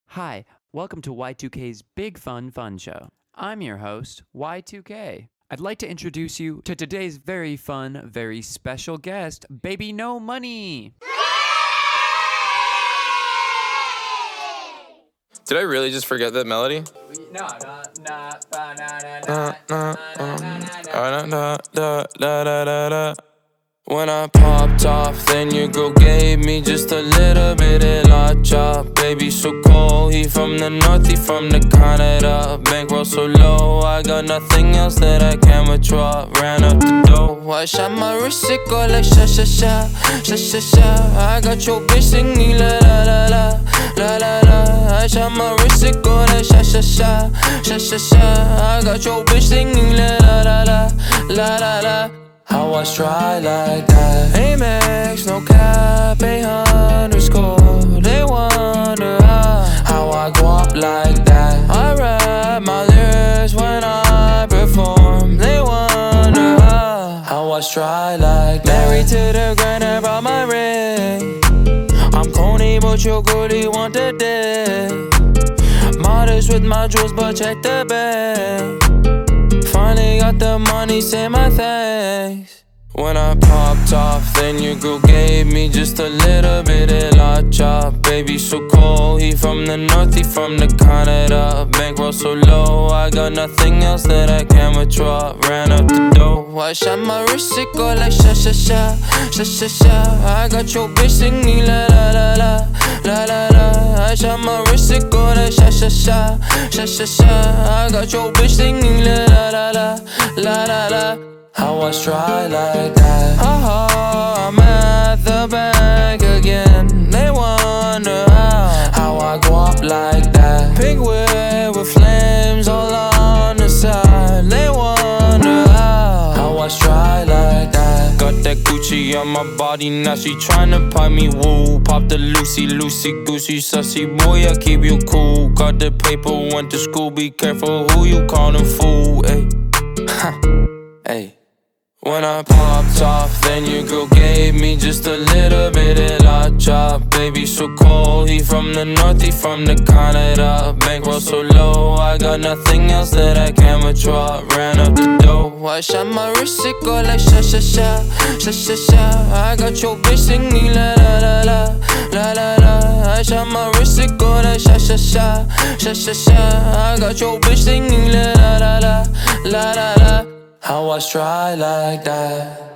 Hi, welcome to Y2K's Big Fun Fun Show. I'm your host, Y2K. I'd like to introduce you to today's very fun, very special guest, Baby No Money. Did I really just forget that melody? When I popped off, then your girl gave me just a little bit of la chop. Baby so cold, he from the north, he from the Canada. Bankroll so low, I got nothing else that I can withdraw. Ran up the dough, I shot my wrist, it go like sha sha sha, sha sha sha. I got your bitch singing la la la la, la la la. I shot my wrist, it go like sha sha sha, sha sha sha. I got your bitch singing la la la la, la la la. How I try like that? Amex, no cap, 800 They wonder how I go up like that. I rap my lyrics when I perform. They wonder how I try like that. Married to the grind, I brought my ring. I'm corny, but your girlie want the dick. Modest with my jewels, but check the bag. Finally got the money, say my thanks. When I popped off, then your girl gave me just a little bit of la chop. Baby so cold, he from the north, he from the Canada. Bankroll so low, I got nothing else that I can withdraw. Ran up the dough, I shot my wrist, it go like sha sha sha, sha sha sha. I got your bitch singing la la la la, la la la. I shot my wrist, it go like sha sha sha, sha sha sha. I got your bitch singing la la la la, la la la. How I try like that? I'm at the bank again. They wonder how I go up like that. Pink whip with flames all on the side. They wonder how I try like that. Got that Gucci on my body, now she tryna pipe me woo. Pop the Lucy, loosey goosey, sussy boy, I keep you cool. Got the paper, went to school, be careful who you callin' fool. Ayy, ayy. When I popped off, then your girl gave me just a little bit of la chop. Baby so cold, he from the north, he from the Canada. Bankroll so low, I got nothing else that I can withdraw. Ran up the dough, I shot my wrist, it go like sha sha sha, sha sha sha. I got your bitch singing la la la la, la la la. I shot my wrist, it go like sha sha sha, sha sha sha. I got your bitch singing la la la la, la la la. How I try like that?